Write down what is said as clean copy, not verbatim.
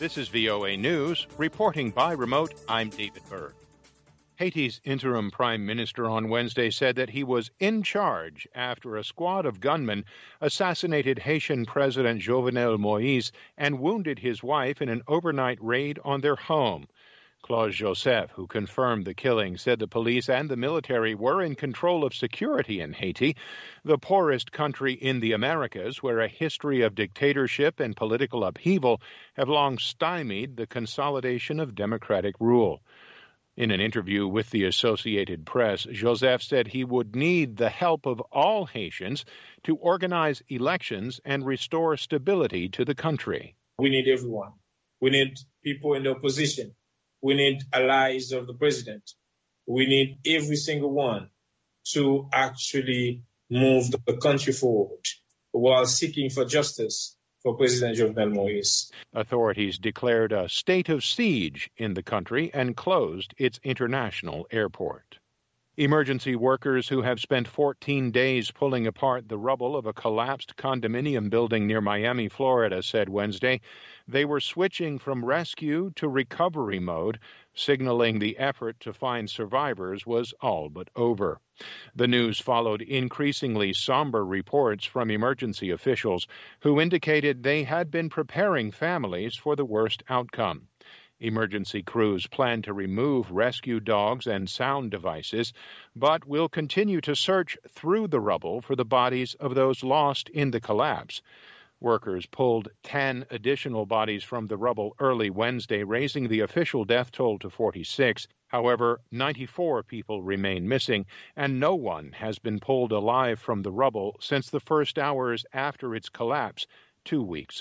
This is VOA News. Reporting by remote, I'm David Berg. Haiti's interim prime minister on Wednesday said that he was in charge after a squad of gunmen assassinated Haitian President Jovenel Moïse and wounded his wife in an overnight raid on their home. Claude Joseph, who confirmed the killing, said the police and the military were in control of security in Haiti, the poorest country in the Americas, where a history of dictatorship and political upheaval have long stymied the consolidation of democratic rule. In an interview with the Associated Press, Joseph said he would need the help of all Haitians to organize elections and restore stability to the country. We need everyone. We need people in the opposition. We need allies of the president. We need every single one to actually move the country forward while seeking for justice for President Jovenel Moïse. Authorities declared a state of siege in the country and closed its international airport. Emergency workers who have spent 14 days pulling apart the rubble of a collapsed condominium building near Miami, Florida, said Wednesday they were switching from rescue to recovery mode, signaling the effort to find survivors was all but over. The news followed increasingly somber reports from emergency officials who indicated they had been preparing families for the worst outcome. Emergency crews plan to remove rescue dogs and sound devices, but will continue to search through the rubble for the bodies of those lost in the collapse. Workers pulled 10 additional bodies from the rubble early Wednesday, raising the official death toll to 46. However, 94 people remain missing, and no one has been pulled alive from the rubble since the first hours after its collapse 2 weeks